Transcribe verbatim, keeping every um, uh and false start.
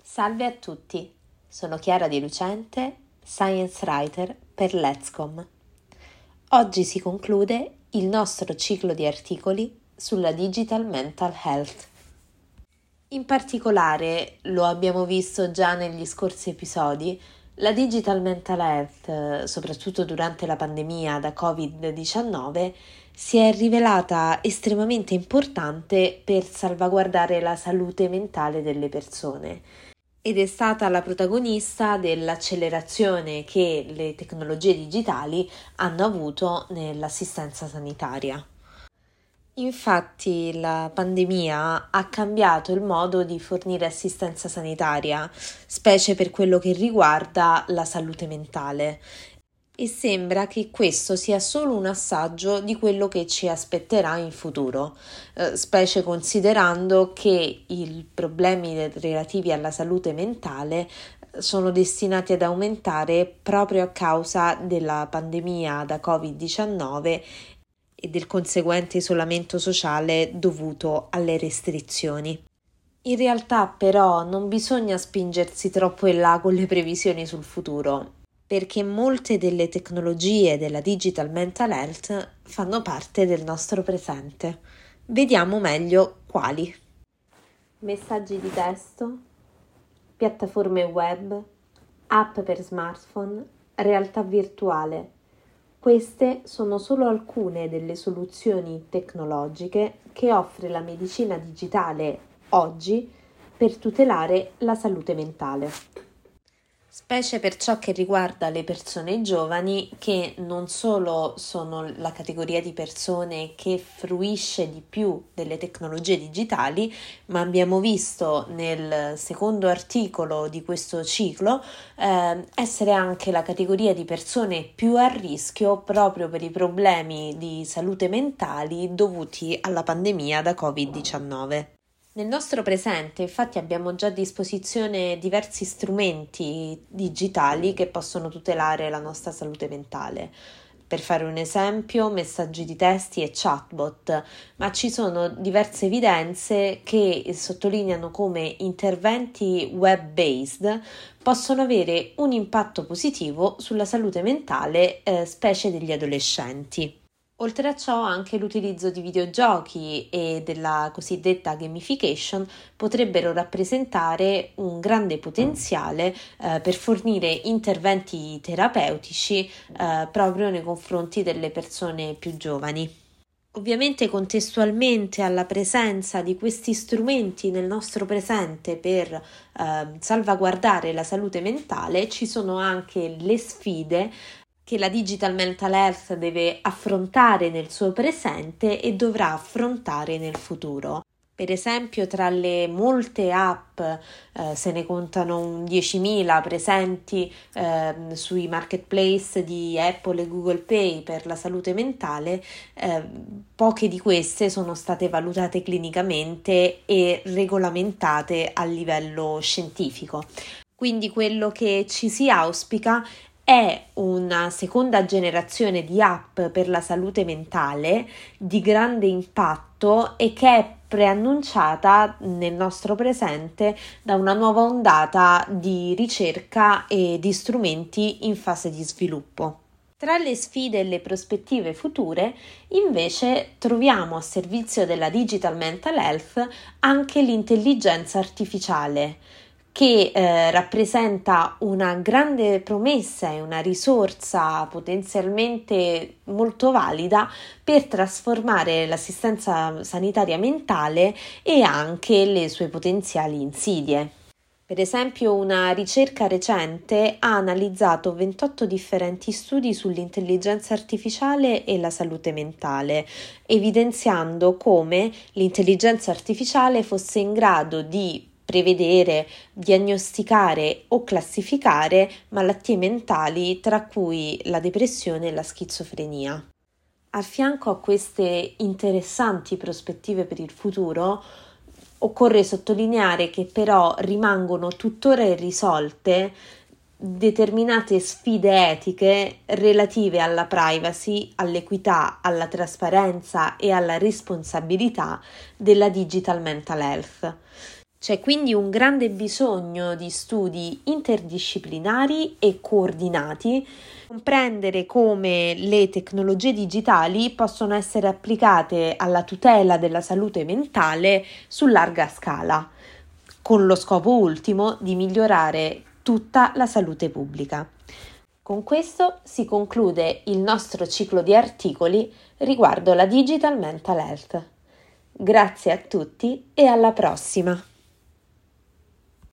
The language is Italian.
Salve a tutti, sono Chiara Di Lucente, Science Writer per Letscom. Oggi si conclude il nostro ciclo di articoli sulla Digital Mental Health. In particolare, lo abbiamo visto già negli scorsi episodi, la Digital Mental Health, soprattutto durante la pandemia da covid diciannove, si è rivelata estremamente importante per salvaguardare la salute mentale delle persone ed è stata la protagonista dell'accelerazione che le tecnologie digitali hanno avuto nell'assistenza sanitaria. Infatti la pandemia ha cambiato il modo di fornire assistenza sanitaria, specie per quello che riguarda la salute mentale. E sembra che questo sia solo un assaggio di quello che ci aspetterà in futuro, eh, specie considerando che i problemi relativi alla salute mentale sono destinati ad aumentare proprio a causa della pandemia da covid diciannove e del conseguente isolamento sociale dovuto alle restrizioni. In realtà però non bisogna spingersi troppo in là con le previsioni sul futuro, perché molte delle tecnologie della Digital Mental Health fanno parte del nostro presente. Vediamo meglio quali. Messaggi di testo, piattaforme web, app per smartphone, realtà virtuale. Queste sono solo alcune delle soluzioni tecnologiche che offre la medicina digitale oggi per tutelare la salute mentale. Specie per ciò che riguarda le persone giovani, che non solo sono la categoria di persone che fruisce di più delle tecnologie digitali, ma abbiamo visto nel secondo articolo di questo ciclo eh, essere anche la categoria di persone più a rischio proprio per i problemi di salute mentali dovuti alla pandemia da covid diciannove. Nel nostro presente, infatti, abbiamo già a disposizione diversi strumenti digitali che possono tutelare la nostra salute mentale. Per fare un esempio, messaggi di testi e chatbot, ma ci sono diverse evidenze che sottolineano come interventi web-based possono avere un impatto positivo sulla salute mentale, eh, specie degli adolescenti. Oltre a ciò, anche l'utilizzo di videogiochi e della cosiddetta gamification potrebbero rappresentare un grande potenziale eh, per fornire interventi terapeutici eh, proprio nei confronti delle persone più giovani. Ovviamente, contestualmente alla presenza di questi strumenti nel nostro presente per eh, salvaguardare la salute mentale, ci sono anche le sfide che la Digital Mental Health deve affrontare nel suo presente e dovrà affrontare nel futuro. Per esempio, tra le molte app, eh, se ne contano un diecimila presenti eh, sui marketplace di Apple e Google Pay per la salute mentale, eh, poche di queste sono state valutate clinicamente e regolamentate a livello scientifico. Quindi quello che ci si auspica è una seconda generazione di app per la salute mentale di grande impatto e che è preannunciata nel nostro presente da una nuova ondata di ricerca e di strumenti in fase di sviluppo. Tra le sfide e le prospettive future, invece, troviamo a servizio della Digital Mental Health anche l'intelligenza artificiale, che eh, rappresenta una grande promessa e una risorsa potenzialmente molto valida per trasformare l'assistenza sanitaria mentale e anche le sue potenziali insidie. Per esempio, una ricerca recente ha analizzato ventotto differenti studi sull'intelligenza artificiale e la salute mentale, evidenziando come l'intelligenza artificiale fosse in grado di prevedere, diagnosticare o classificare malattie mentali, tra cui la depressione e la schizofrenia. A fianco a queste interessanti prospettive per il futuro, occorre sottolineare che però rimangono tuttora irrisolte determinate sfide etiche relative alla privacy, all'equità, alla trasparenza e alla responsabilità della Digital Mental Health. C'è quindi un grande bisogno di studi interdisciplinari e coordinati, comprendere come le tecnologie digitali possono essere applicate alla tutela della salute mentale su larga scala, con lo scopo ultimo di migliorare tutta la salute pubblica. Con questo si conclude il nostro ciclo di articoli riguardo la Digital Mental Health. Grazie a tutti e alla prossima!